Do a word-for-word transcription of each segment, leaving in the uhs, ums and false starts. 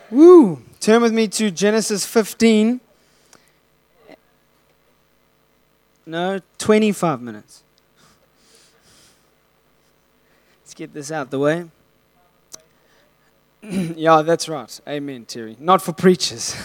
Woo! Turn with me to Genesis fifteen. No, twenty-five minutes. Let's get this out the way. Yeah, that's right. Amen, Terry. Not for preachers.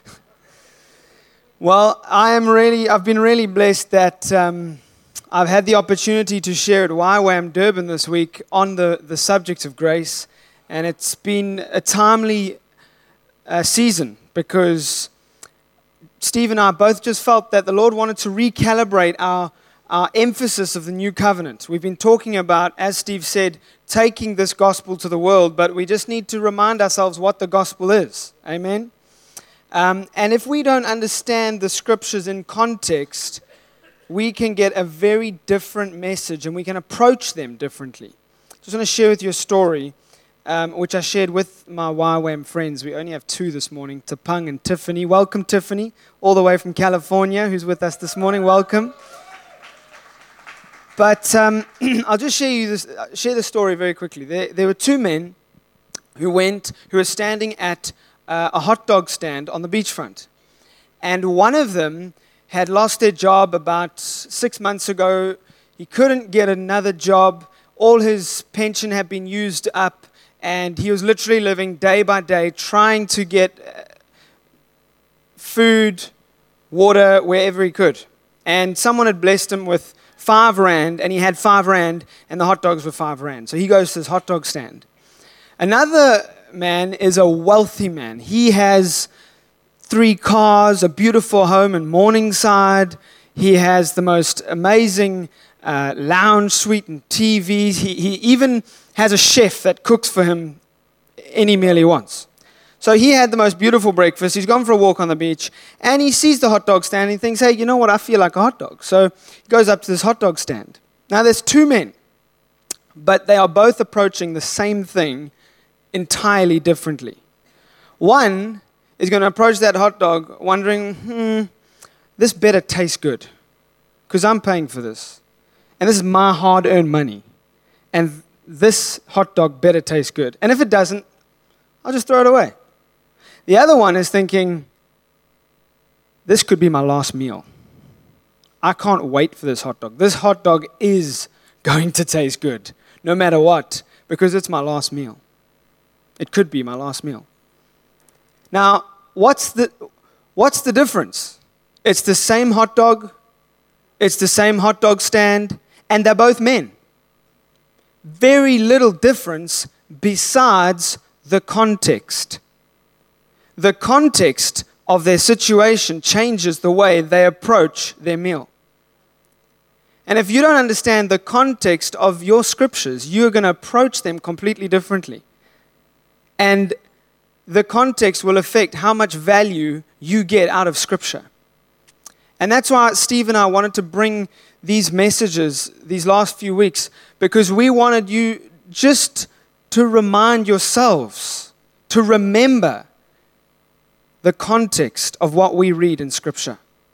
Well, I am really, I've been really blessed that um, I've had the opportunity to share at Y WAM Durban this week on the, the subject of grace. And it's been a timely uh, season because Steve and I both just felt that the Lord wanted to recalibrate our, our emphasis of the new covenant. We've been talking about, as Steve said, taking this gospel to the world, but we just need to remind ourselves what the gospel is. Amen? Um, and if we don't understand the scriptures in context, we can get a very different message and we can approach them differently. Just want to share with you a story, um, which I shared with my Y WAM friends. We only have two this morning, Tapang and Tiffany. Welcome, Tiffany, all the way from California, who's with us this morning. Welcome. But um, I'll just share you this, share the story very quickly. There, there were two men who went, who were standing at uh, a hot dog stand on the beachfront. And one of them had lost their job about six months ago. He couldn't get another job. All his pension had been used up, and he was literally living day by day trying to get food, water, wherever he could. And someone had blessed him with five rand, and he had five rand, and the hot dogs were five rand. So he goes to this hot dog stand. Another man is a wealthy man. He has three cars, a beautiful home in Morningside. He has the most amazing uh, lounge suite and T Vs. He, he even has a chef that cooks for him any meal he wants. So he had the most beautiful breakfast. He's gone for a walk on the beach, and he sees the hot dog stand, and he thinks, hey, you know what? I feel like a hot dog. So he goes up to this hot dog stand. Now, there's two men, but they are both approaching the same thing entirely differently. One is going to approach that hot dog wondering, hmm, this better taste good because I'm paying for this. And this is my hard-earned money. And this hot dog better taste good. And if it doesn't, I'll just throw it away. The other one is thinking, this could be my last meal. I can't wait for this hot dog. This hot dog is going to taste good, no matter what, because it's my last meal. It could be my last meal. Now, what's the what's the difference? It's the same hot dog, it's the same hot dog stand, and they're both men. Very little difference besides the context. The context of their situation changes the way they approach their meal. And if you don't understand the context of your scriptures, you're going to approach them completely differently. And the context will affect how much value you get out of Scripture. And that's why Steve and I wanted to bring these messages these last few weeks, because we wanted you just to remind yourselves, to remember the context of what we read in Scripture.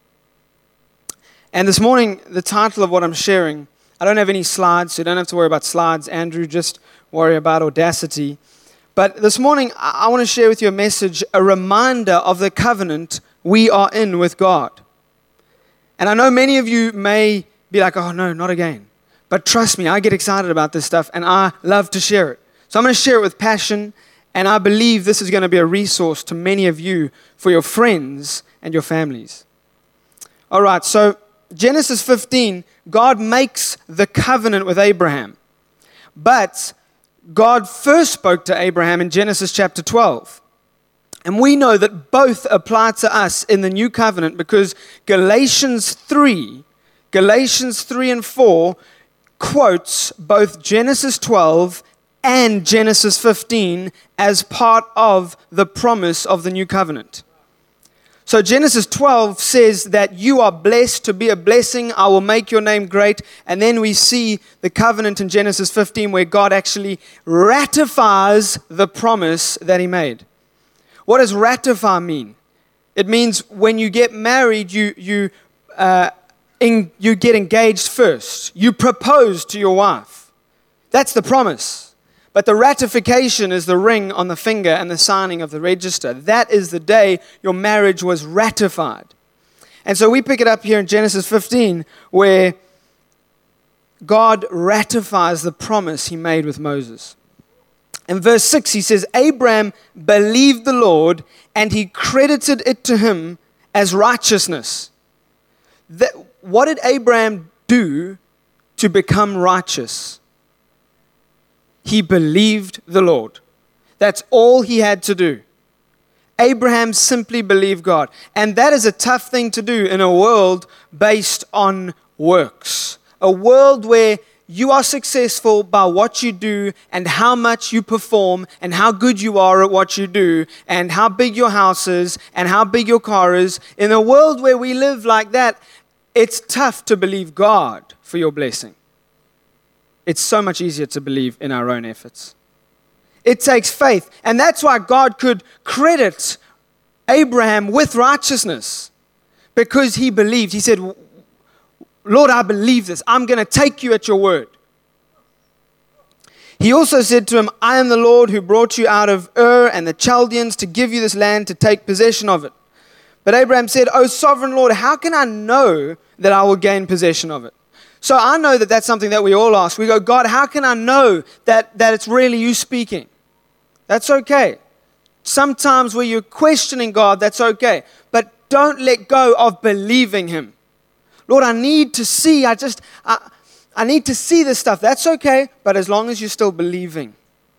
And this morning, the title of what I'm sharing, I don't have any slides, so you don't have to worry about slides. Andrew, just worry about Audacity. But this morning, I want to share with you a message, a reminder of the covenant we are in with God. And I know many of you may be like, oh no, not again. But trust me, I get excited about this stuff and I love to share it. So I'm going to share it with passion, and I believe this is going to be a resource to many of you for your friends and your families. All right, so Genesis fifteen, God makes the covenant with Abraham. But God first spoke to Abraham in Genesis chapter twelve. And we know that both apply to us in the new covenant because Galatians three, Galatians three and four quotes both Genesis twelve and Genesis fifteen as part of the promise of the new covenant. So Genesis twelve says that you are blessed to be a blessing. I will make your name great. And then we see the covenant in Genesis fifteen where God actually ratifies the promise that he made. What does ratify mean? It means when you get married, you you uh, in, you get engaged first. You propose to your wife. That's the promise. but the ratification is the ring on the finger and the signing of the register. That is the day your marriage was ratified. And so we pick it up here in Genesis fifteen, where God ratifies the promise he made with Moses. In verse six, he says, Abraham believed the Lord, and he credited it to him as righteousness. That, what did Abraham do to become righteous? He believed the Lord. That's all he had to do. Abraham simply believed God. And that is a tough thing to do in a world based on works. A world where you are successful by what you do and how much you perform and how good you are at what you do and how big your house is and how big your car is. In a world where we live like that, it's tough to believe God for your blessing. It's so much easier to believe in our own efforts. It takes faith. And that's why God could credit Abraham with righteousness, because he believed. He said, Lord, I believe this. I'm going to take you at your word. He also said to him, I am the Lord who brought you out of Ur and the Chaldeans to give you this land to take possession of it. But Abraham said, O sovereign Lord, how can I know that I will gain possession of it? So I know that that's something that we all ask. We go, God, how can I know that, that it's really you speaking? That's okay. Sometimes where you're questioning God, that's okay. But don't let go of believing him. Lord, I need to see, I just, I, I need to see this stuff. That's okay, but as long as you're still believing.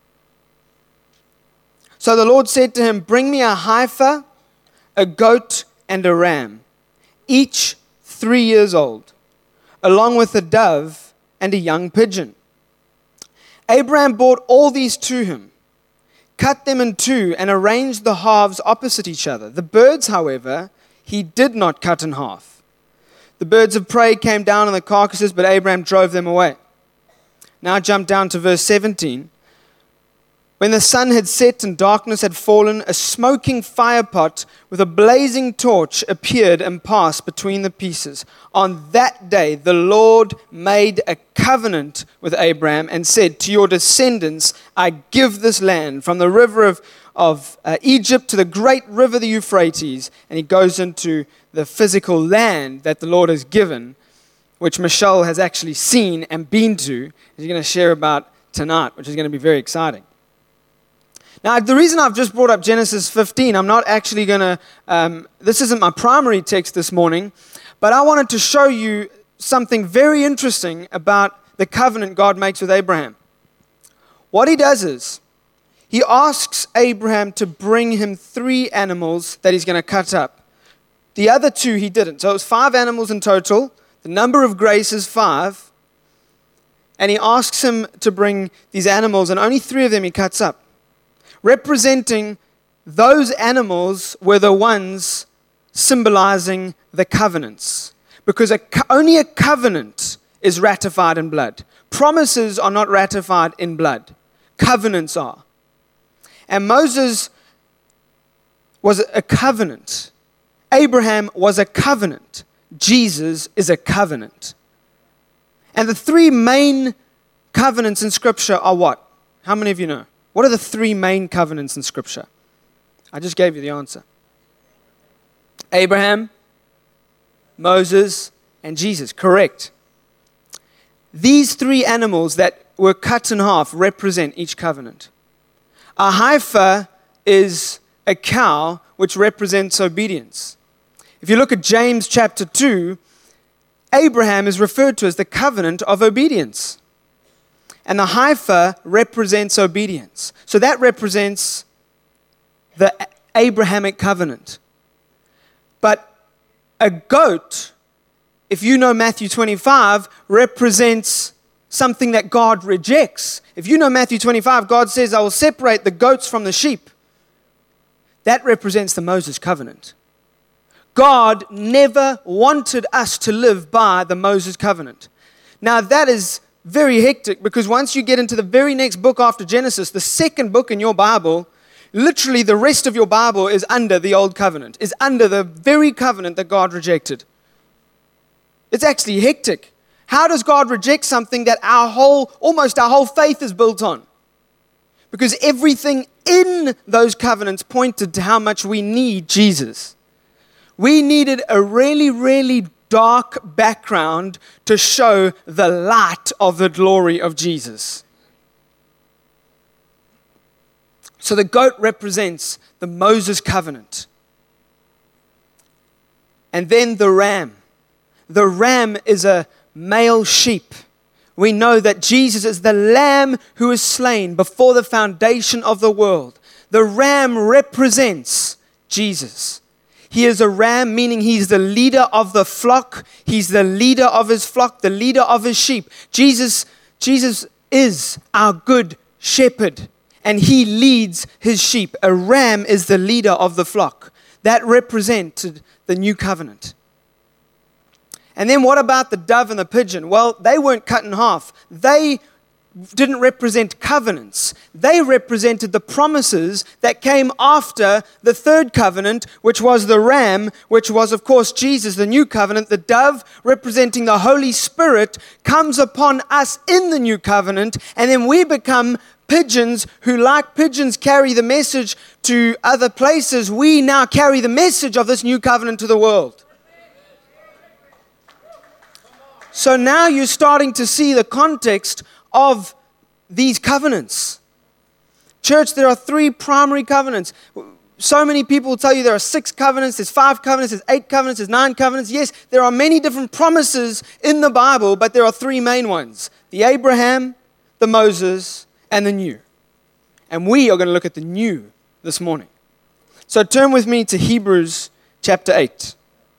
So the Lord said to him, bring me a heifer, a goat, and a ram, each three years old, along with a dove and a young pigeon. Abraham brought all these to him, cut them in two, and arranged the halves opposite each other. The birds, however, he did not cut in half. The birds of prey came down on the carcasses, but Abraham drove them away. Now jump down to verse seventeen. When the sun had set and darkness had fallen, a smoking firepot with a blazing torch appeared and passed between the pieces. On that day, the Lord made a covenant with Abraham and said, to your descendants, I give this land from the river of, of uh, Egypt to the great river, the Euphrates. And he goes into the physical land that the Lord has given, which Michelle has actually seen and been to. He's going to share about tonight, which is going to be very exciting. Now, the reason I've just brought up Genesis fifteen, I'm not actually going to, um, this isn't my primary text this morning, but I wanted to show you something very interesting about the covenant God makes with Abraham. What he does is, he asks Abraham to bring him three animals that he's going to cut up. The other two he didn't. So it was five animals in total. The number of grace is five. And he asks him to bring these animals, and only three of them he cuts up. Representing those animals were the ones symbolizing the covenants. Because a, only a covenant is ratified in blood. Promises are not ratified in blood. Covenants are. And Moses was a covenant. Abraham was a covenant. Jesus is a covenant. And the three main covenants in Scripture are what? How many of you know? What are the three main covenants in Scripture? I just gave you the answer. Abraham, Moses, and Jesus. Correct. These three animals that were cut in half represent each covenant. A heifer is a cow which represents obedience. If you look at James chapter two, Abraham is referred to as the covenant of obedience. And the heifer represents obedience. So that represents the Abrahamic covenant. But a goat, if you know Matthew twenty-five, represents something that God rejects. If you know Matthew twenty-five, God says, I will separate the goats from the sheep. That represents the Moses covenant. God never wanted us to live by the Moses covenant. Now that is very hectic, because once you get into the very next book after Genesis, the second book in your Bible, literally the rest of your Bible is under the old covenant, is under the very covenant that God rejected. It's actually hectic. How does God reject something that our whole, almost our whole faith is built on? because everything in those covenants pointed to how much we need Jesus. We needed a really, really dark background to show the light of the glory of Jesus. So the goat represents the Moses covenant. And then the ram. The ram is a male sheep. We know that Jesus is the lamb who is slain before the foundation of the world. The ram represents Jesus. He is a ram, meaning he's the leader of the flock. He's the leader of his flock, the leader of his sheep. Jesus, Jesus is our good shepherd, and he leads his sheep. A ram is the leader of the flock. That represented the new covenant. And then what about the dove and the pigeon? Well, they weren't cut in half. They didn't represent covenants. They represented the promises that came after the third covenant, which was the ram, which was, of course, Jesus, the new covenant. The dove, representing the Holy Spirit, comes upon us in the new covenant, and then we become pigeons who, like pigeons, carry the message to other places. We now carry the message of this new covenant to the world. So now you're starting to see the context of these covenants. Church, there are three primary covenants. So many people will tell you there are six covenants, there's five covenants, there's eight covenants, there's nine covenants. Yes, there are many different promises in the Bible, but there are three main ones: the Abraham, the Moses, and the new. And we are going to look at the new this morning. So turn with me to Hebrews chapter eight.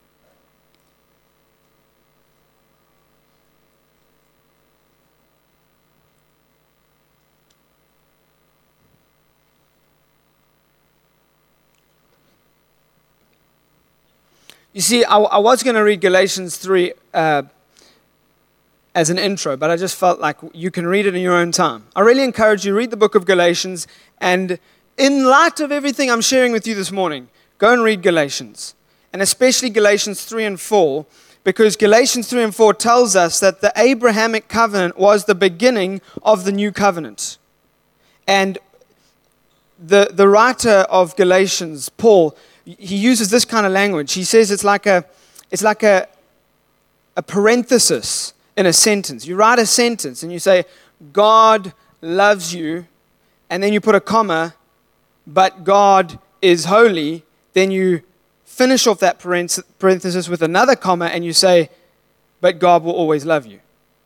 You see, I, I was going to read Galatians three uh, as an intro, but I just felt like you can read it in your own time. I really encourage you to read the book of Galatians, and in light of everything I'm sharing with you this morning, go and read Galatians, and especially Galatians three and four, because Galatians three and four tells us that the Abrahamic covenant was the beginning of the new covenant. And the, the writer of Galatians, Paul, he uses this kind of language. He says it's like a, it's like a, a parenthesis in a sentence. You write a sentence and you say, God loves you, and then you put a comma, but God is holy. Then you finish off that parenthesis with another comma and you say, but God will always love you.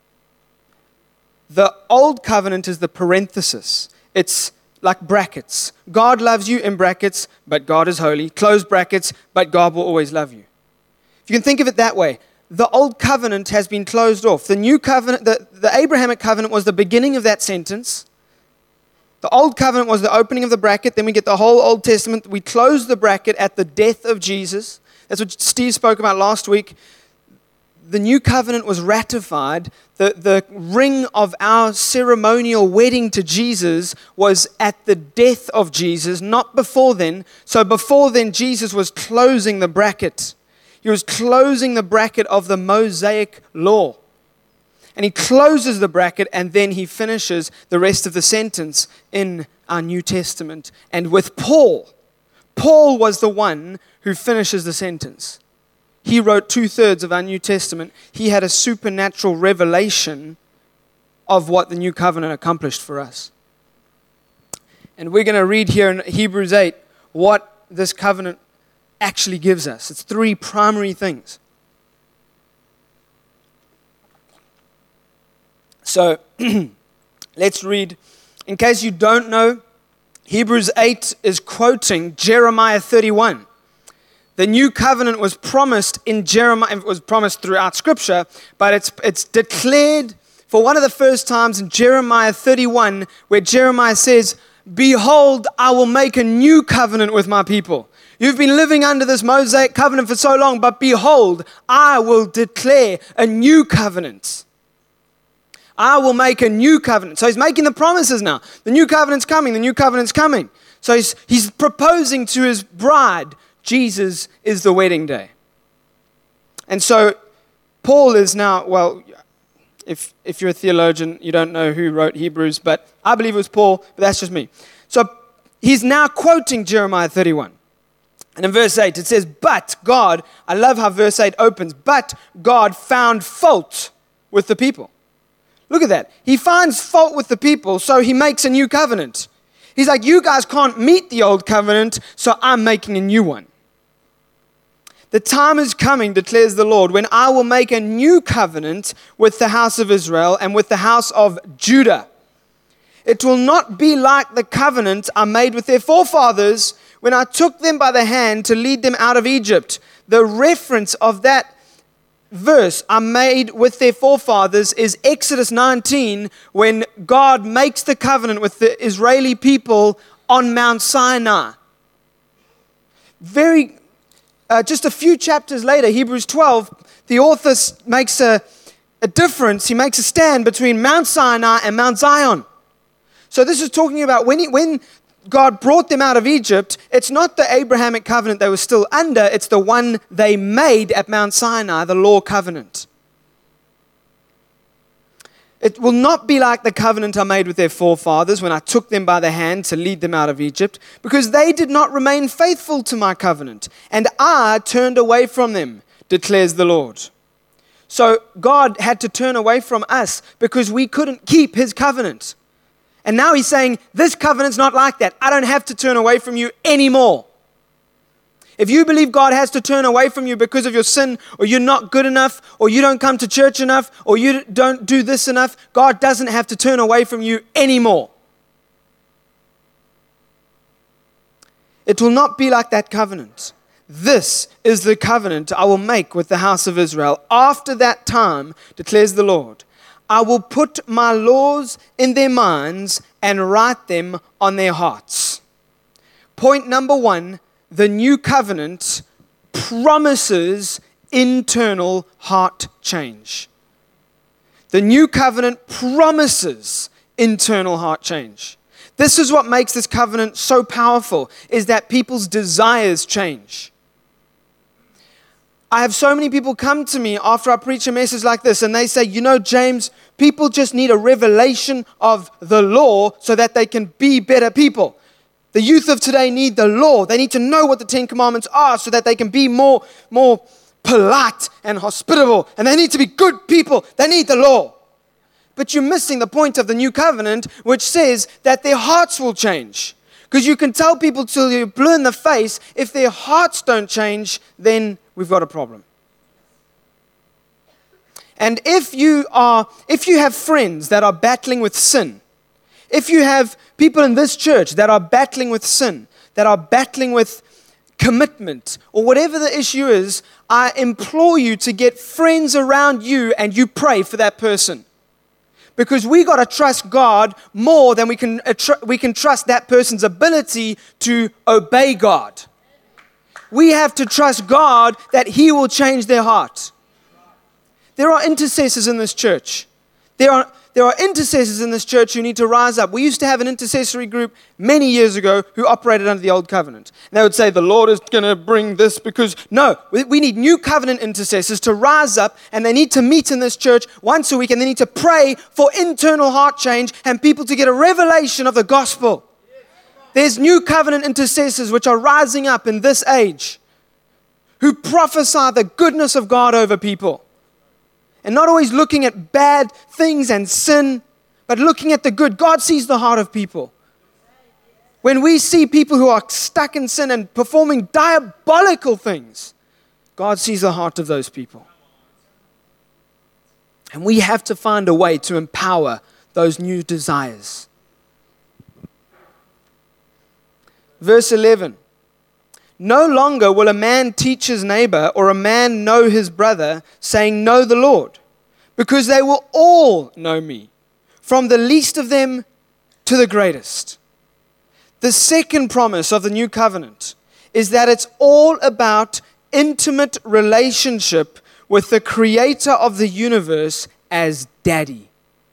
The old covenant is the parenthesis. It's like brackets. God loves you in brackets, but God is holy. Close brackets, but God will always love you. If you can think of it that way, the old covenant has been closed off. The new covenant, the, the Abrahamic covenant was the beginning of that sentence. The old covenant was the opening of the bracket. Then we get the whole Old Testament. We close the bracket at the death of Jesus. That's what Steve spoke about last week. The new covenant was ratified. The, the ring of our ceremonial wedding to Jesus was at the death of Jesus, not before then. So before then, Jesus was closing the bracket. He was closing the bracket of the Mosaic law. And he closes the bracket, and then he finishes the rest of the sentence in our New Testament. And with Paul, Paul was the one who finishes the sentence. He wrote two-thirds of our New Testament. He had a supernatural revelation of what the new covenant accomplished for us. And we're going to read here in Hebrews eight what this covenant actually gives us. It's three primary things. So let's read. In case you don't know, Hebrews eight is quoting Jeremiah thirty-one. The new covenant was promised in Jeremiah. It was promised throughout Scripture, but it's it's declared for one of the first times in Jeremiah thirty-one, where Jeremiah says, "Behold, I will make a new covenant with my people." You've been living under this Mosaic covenant for so long, but behold, I will declare a new covenant. I will make a new covenant. So he's making the promises now. The new covenant's coming. The new covenant's coming. So he's, he's proposing to his bride. Jesus is the wedding day. And so Paul is now, well, If, if you're a theologian, you don't know who wrote Hebrews, but I believe it was Paul, but that's just me. So he's now quoting Jeremiah thirty-one. And in verse eight, it says, but God, I love how verse eight opens, but God found fault with the people. Look at that. He finds fault with the people, so he makes a new covenant. He's like, you guys can't meet the old covenant, so I'm making a new one. The time is coming, declares the Lord, when I will make a new covenant with the house of Israel and with the house of Judah. It will not be like the covenant I made with their forefathers when I took them by the hand to lead them out of Egypt. The reference of that verse I made with their forefathers is Exodus nineteen, when God makes the covenant with the Israeli people on Mount Sinai. Very Uh, just a few chapters later, Hebrews twelve, the author makes a, a difference. He makes a stand between Mount Sinai and Mount Zion. So this is talking about when, he, when God brought them out of Egypt, it's not the Abrahamic covenant they were still under, it's the one they made at Mount Sinai, the law covenant. It will not be like the covenant I made with their forefathers when I took them by the hand to lead them out of Egypt, because they did not remain faithful to my covenant, and I turned away from them, declares the Lord. So God had to turn away from us because we couldn't keep his covenant. And now he's saying, this covenant's not like that. I don't have to turn away from you anymore. If you believe God has to turn away from you because of your sin, or you're not good enough, or you don't come to church enough, or you don't do this enough, God doesn't have to turn away from you anymore. It will not be like that covenant. This is the covenant I will make with the house of Israel. After that time, declares the Lord, I will put my laws in their minds and write them on their hearts. Point number one, the new covenant promises internal heart change. The new covenant promises internal heart change. This is what makes this covenant so powerful, is that people's desires change. I have so many people come to me after I preach a message like this, and they say, you know, James, people just need a revelation of the law so that they can be better people. The youth of today need the law. They need to know what the Ten Commandments are so that they can be more, more polite and hospitable. And they need to be good people. They need the law. But you're missing the point of the new covenant, which says that their hearts will change. Because you can tell people till you're blue in the face, if their hearts don't change, then we've got a problem. And if you are, if you have friends that are battling with sin, if you have people in this church that are battling with sin, that are battling with commitment, or whatever the issue is, I implore you to get friends around you and you pray for that person. Because we got to trust God more than we can, we can trust that person's ability to obey God. We have to trust God that He will change their heart. There are intercessors in this church. There are There are intercessors in this church who need to rise up. We used to have an intercessory group many years ago who operated under the old covenant. And they would say, the Lord is going to bring this because, no, we need new covenant intercessors to rise up, and they need to meet in this church once a week, and they need to pray for internal heart change and people to get a revelation of the gospel. There's new covenant intercessors which are rising up in this age who prophesy the goodness of God over people. And not always looking at bad things and sin, but looking at the good. God sees the heart of people. When we see people who are stuck in sin and performing diabolical things, God sees the heart of those people. And we have to find a way to empower those new desires. Verse eleven. No longer will a man teach his neighbor or a man know his brother, saying, know the Lord, because they will all know me, from the least of them to the greatest. The second promise of the new covenant is that it's all about intimate relationship with the creator of the universe as daddy.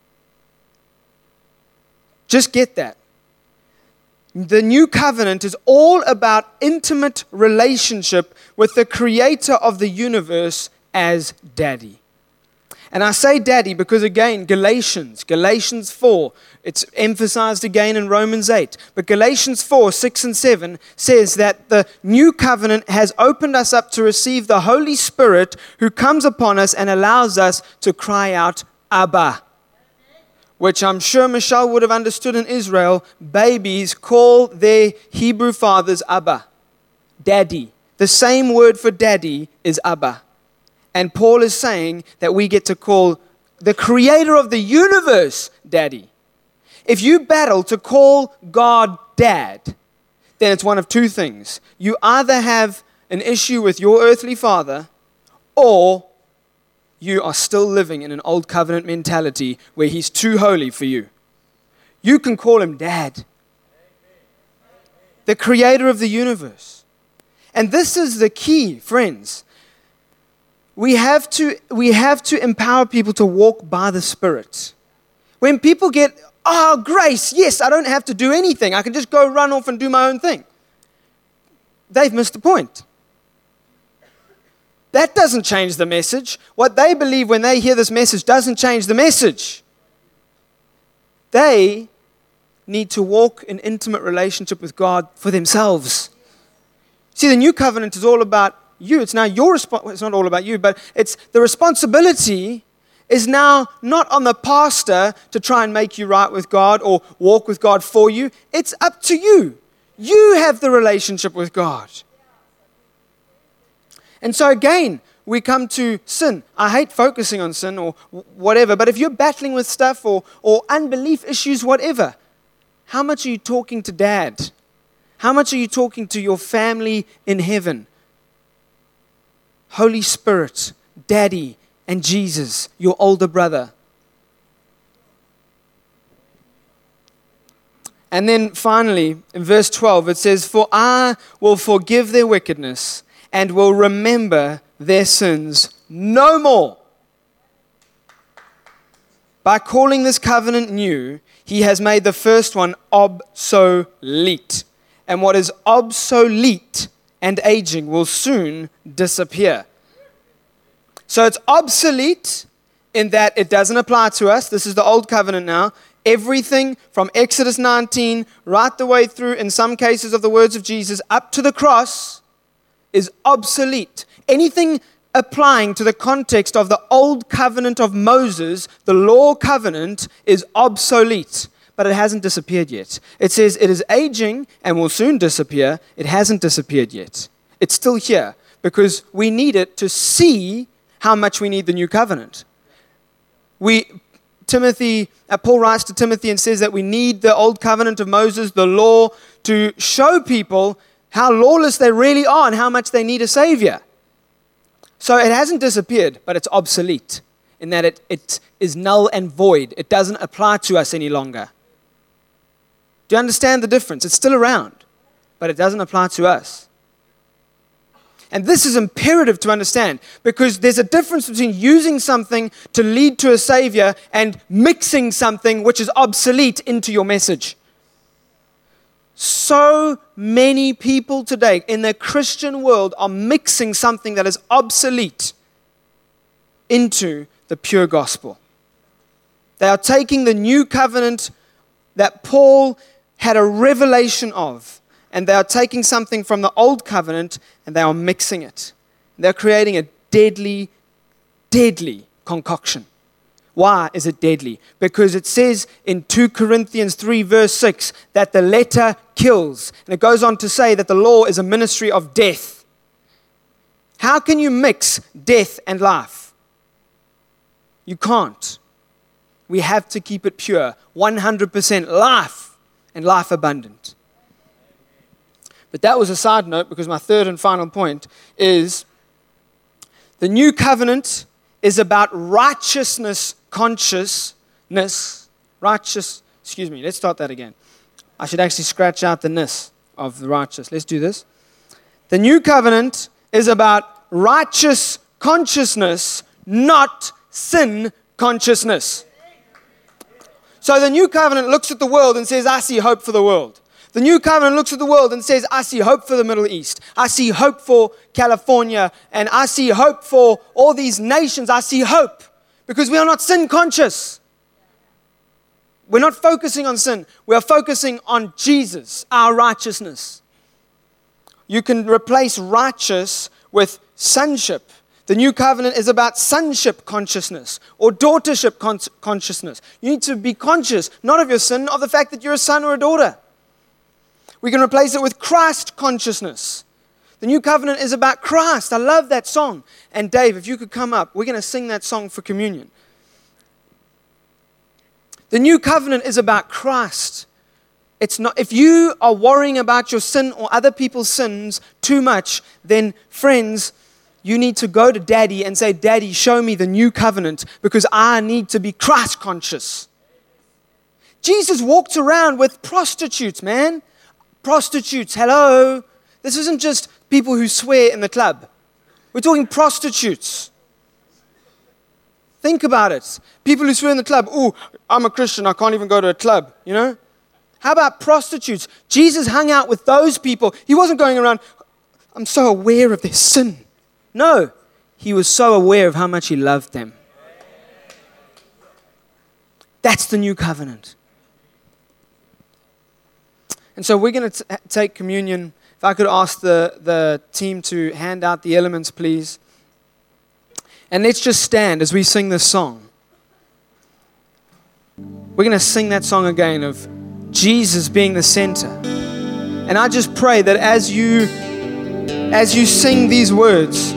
Just get that. The new covenant is all about intimate relationship with the creator of the universe as daddy. And I say daddy because, again, Galatians, Galatians four, it's emphasized again in Romans eight. But Galatians four, six and seven says that the new covenant has opened us up to receive the Holy Spirit who comes upon us and allows us to cry out, Abba. Which I'm sure Michelle would have understood in Israel. Babies call their Hebrew fathers Abba, daddy. The same word for daddy is Abba. And Paul is saying that we get to call the creator of the universe daddy. If you battle to call God dad, then it's one of two things. You either have an issue with your earthly father, or you are still living in an old covenant mentality where he's too holy for you. You can call him dad. The creator of the universe. And this is the key, friends. We have to, we have to empower people to walk by the Spirit. When people get, oh, grace, yes, I don't have to do anything. I can just go run off and do my own thing. They've missed the point. That doesn't change the message. What they believe when they hear this message doesn't change the message. They need to walk in intimate relationship with God for themselves. See, the new covenant is all about you. It's now your responsibility. It's not all about you, but it's the responsibility is now not on the pastor to try and make you right with God or walk with God for you. It's up to you. You have the relationship with God. And so again, we come to sin. I hate focusing on sin or whatever, but if you're battling with stuff or, or unbelief issues, whatever, how much are you talking to dad? How much are you talking to your family in heaven? Holy Spirit, Daddy, and Jesus, your older brother. And then finally, in verse twelve, it says, "For I will forgive their wickedness and will remember their sins no more." By calling this covenant new, he has made the first one obsolete. And what is obsolete and aging will soon disappear. So it's obsolete in that it doesn't apply to us. This is the old covenant now. Everything from Exodus nineteen right the way through, in some cases of the words of Jesus, up to the cross is obsolete. Anything applying to the context of the old covenant of Moses, the law covenant, is obsolete. But it hasn't disappeared yet. It says it is aging and will soon disappear. It hasn't disappeared yet. It's still here because we need it to see how much we need the new covenant. We, Timothy, uh, Paul writes to Timothy and says that we need the old covenant of Moses, the law, to show people how lawless they really are and how much they need a savior. So it hasn't disappeared, but it's obsolete in that it, it is null and void. It doesn't apply to us any longer. Do you understand the difference? It's still around, but it doesn't apply to us. And this is imperative to understand because there's a difference between using something to lead to a savior and mixing something which is obsolete into your message. So many people today in the Christian world are mixing something that is obsolete into the pure gospel. They are taking the new covenant that Paul had a revelation of, and they are taking something from the old covenant and they are mixing it. They're creating a deadly, deadly concoction. Why is it deadly? Because it says in Second Corinthians three verse six that the letter kills. And it goes on to say that the law is a ministry of death. How can you mix death and life? You can't. We have to keep it pure. one hundred percent life and life abundant. But that was a side note because my third and final point is the new covenant is about righteousness consciousness. Righteous, excuse me, let's start that again. I should actually scratch out the ness of the righteous. Let's do this. The new covenant is about righteous consciousness, not sin consciousness. So the new covenant looks at the world and says, I see hope for the world. The new covenant looks at the world and says, I see hope for the Middle East. I see hope for California. And I see hope for all these nations. I see hope Because we are not sin conscious. We're not focusing on sin. We are focusing on Jesus, our righteousness. You can replace righteous with sonship. The new covenant is about sonship consciousness or daughtership con- consciousness. You need to be conscious, not of your sin, of the fact that you're a son or a daughter. We can replace it with Christ consciousness. The new covenant is about Christ. I love that song. And Dave, if you could come up, we're going to sing that song for communion. The new covenant is about Christ. It's not, if you are worrying about your sin or other people's sins too much, then friends, you need to go to Daddy and say, Daddy, show me the new covenant because I need to be Christ conscious. Jesus walked around with prostitutes, man. Prostitutes, hello. This isn't just people who swear in the club. We're talking prostitutes. Think about it. People who swear in the club, oh, I'm a Christian, I can't even go to a club, you know? How about prostitutes? Jesus hung out with those people. He wasn't going around, I'm so aware of their sin. No, he was so aware of how much he loved them. That's the new covenant. And so we're going to t- take communion. If I could ask the, the team to hand out the elements, please. And let's just stand as we sing this song. We're going to sing that song again of Jesus being the center. And I just pray that as you, as you sing these words,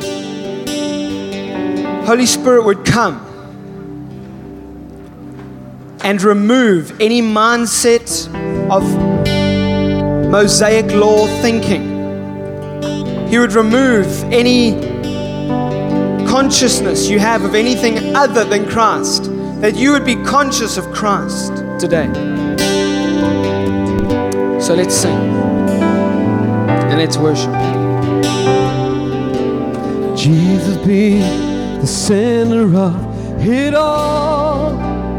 Holy Spirit would come and remove any mindset of Mosaic law thinking. He would remove any consciousness you have of anything other than Christ. That you would be conscious of Christ today. So let's sing and let's worship. Jesus be the center of it all.